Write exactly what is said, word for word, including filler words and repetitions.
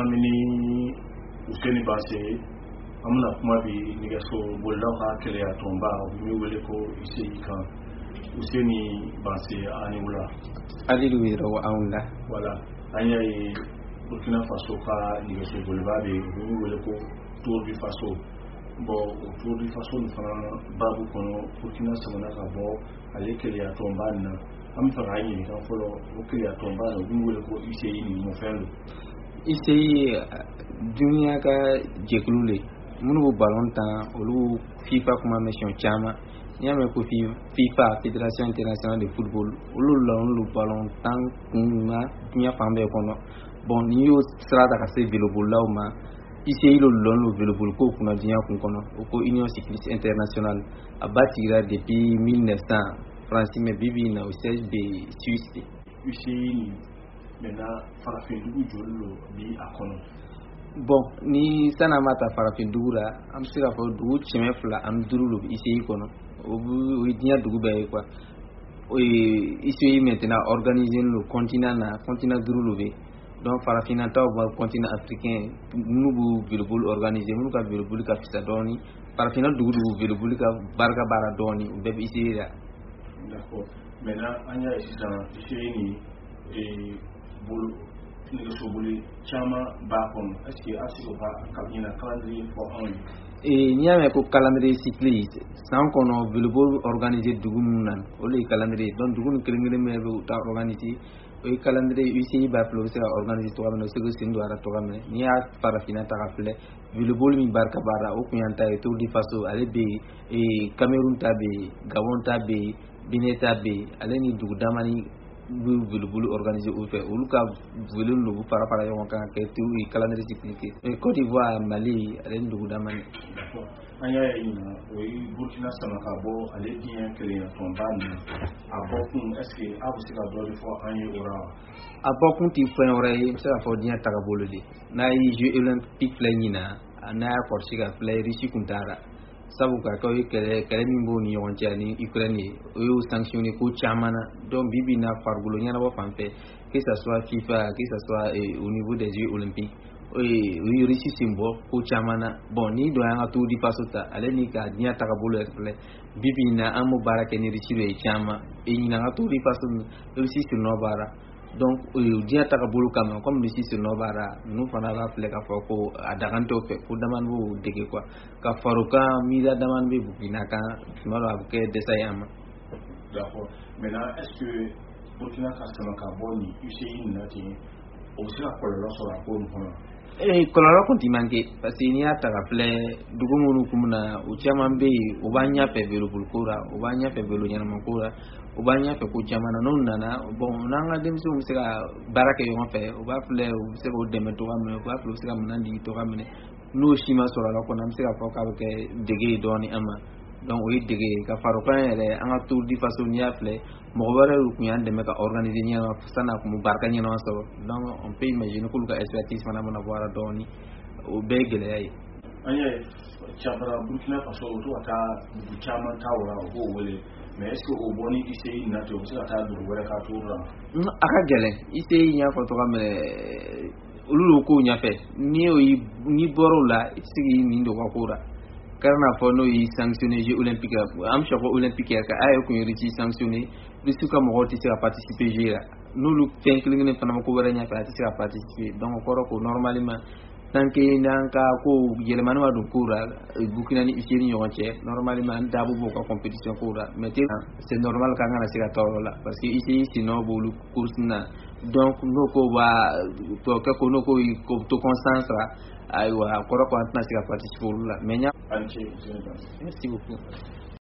Lamini Useni Basse amna kuma bi nigaso bolaka kele ya tomba mi wele ko ise kan Useni Basse ani wala alilu wira wa aunda wala anya yi Burkina Faso ka nigaso bolba be mi wele ko Tour du Faso bo Tour du Faso ni fana babu kono Burkina samana ka bo ale kele ya tomba na am fa ayi kan folo o kele ya tomba na mi wele ko ise ni mo fendo ise dunia ka jeklule munu ballon tan olu FIFA kuma mission chama nyame ko FIFA Fédération Internationale de Football olu la olu ballon tan kuma dunia fambe kono bon ni yo strada ka se velobol lauma ise ilo lon velobol ko kuna dunia kun kono ko Union Cycliste Internationale abatira depuis mille neuf cents France me bibi na au siège de Suisse ise maintenant farafin dugu jollo bi akono bon ni sana mata farafin dugu la am sira fo dugu cheme fla am durulu isi kono o bu dinya dugu be quoi o isi maintenant organiser le continent na continent durulu be donc farafin ta o continent africain nubu bilbul organiser nuka bilbul ka fisa doni farafin dugu dugu bilbul ka barga bara doni be isi la d'accord maintenant anya isi dans isi ni et bulu nigaso bulu chama ba kon est-ce que asiko ba kabina calendrier for on e nyame ko calendrier cycliste sans kono bulu organiser dugunan o le calendrier don dugun kelengere me be ta organiser o calendrier U C I ba plo sera organiser to amno sego sindo ara to amne ni a parafina ta rappelé bulu mi barka bara o kunyanta e Tour du Faso ale be e Cameroun tabe Gabon tabe Benin tabe ale ni dugu damani bu bulu organisé ou fait ou ka velu lu para para yon kan ke tu calendrier cyclique et Côte d'Ivoire Mali ren dugu damani d'accord anya ina oui Burkina sama ka bo ale bien kele na tombani abokun est-ce que abu sika do le fo anya ora abokun ti fo ora yi sera fo dia tagabolo de na yi jeux olympiques flanina na ko sika play richi kuntara sabu ka ko kele kele mimbo ni yon tiani Ukraine o sanctionné ko chamana donc bibi na fargulo nyana bo fampe que ça soit FIFA que ça soit eh, au niveau des jeux olympiques et oui richi simbo ko chamana bon ni do anga Tour du Faso ta ale ni ka nya takabolo exple bibi na amu barake ni richi le chama e ni na Tour du Faso richi sur no bara donc o dia takabolo kama comme richi sur no bara nous fana la fle ka foko adaganto fe pour demand bo dege quoi ka faruka miza demand be bukina ka malo abuke desayama d'accord maintenant est-ce que Burkina Faso ka boni U C I nati o sira ko lo so la ko no eh koloro konti manke parce que ni ata rappelé dugu munu kumuna o chaman be o banya pe velo bulkura o banya pe velo nyana makura o banya pe ko chamana non nana bon nanga dem so musika baraka yo fe o ba fle o se ko dem to am o ba fle o se kam nandi to kam ne no shima so la ko nam se ka foka ke dege doni ama donc o dege ka faro kan ele anga Tour du Faso ni afle mo wara ku nyande me ka organiser ni sana ko mu barka ni no so donc on peut imaginer ko ka expertise mana mana wara doni o begele ay anya chabara Burkina Faso to ata bu chama tawra o wole mais est-ce que au boni ici na to so ata du wala ka toura aka gele ici nya ko to kam ulu ko nya fe ni o ni borola ici ni ndo ko kura karna fono yi sanctionné jeux olympiques am chako olympique ka ay ko yiri sanctionné bisu ka mo hoti sera participer jeu nous lu tenkling ne fana ko wara nya fa sera participer donc ko ko normalement tant que nanka ko yelemanu ma dun kura Burkina ni isini yonche normalement dabu bo ko compétition kura mais c'est normal ka ngana sera torola parce que ici sinon bolu course na donc noko ba to ka ko noko ko to concentre aywa ko ko antna sera participer la mais nya merci beaucoup.